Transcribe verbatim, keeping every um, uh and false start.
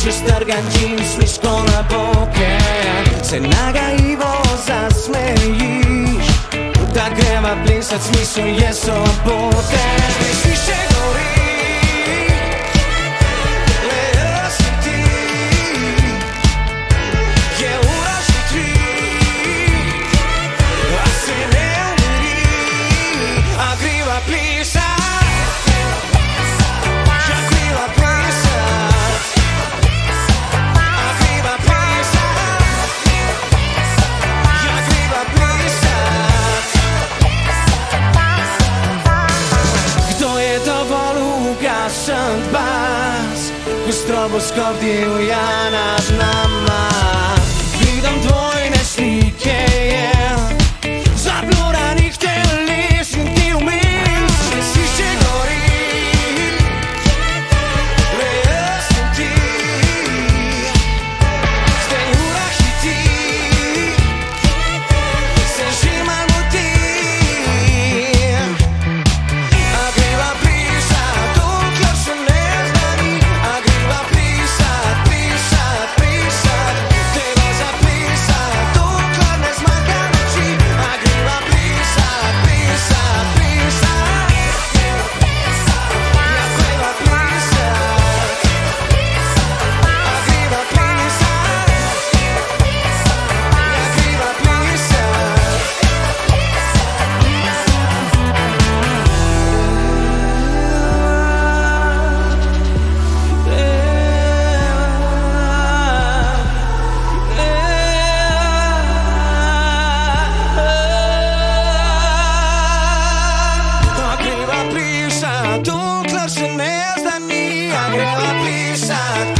će strgan džins nisko na boke, se nagaivo zasmejiš, da greva blisac smisao je sobote. Već više gori, leo si ti, je uraži tri, a se ne umiri, a griva plisa. Stroboskop ja nad nama vidim dvojne slike, yeah. Zabluranih telesnih ti umiš, sviće gori, leo sam ti, ste urah i ti, se žimamo ti, a griva priča dokle se ne znani, a griva pisat, pisat, pisat, treba zapisat, dokle ne zmaka noći, a griva pisat, pisat, pisat, ja treba pisat, a griva pisat, ja griva pisat. A griva priča, dokler se ne zda ni, a griva pisat,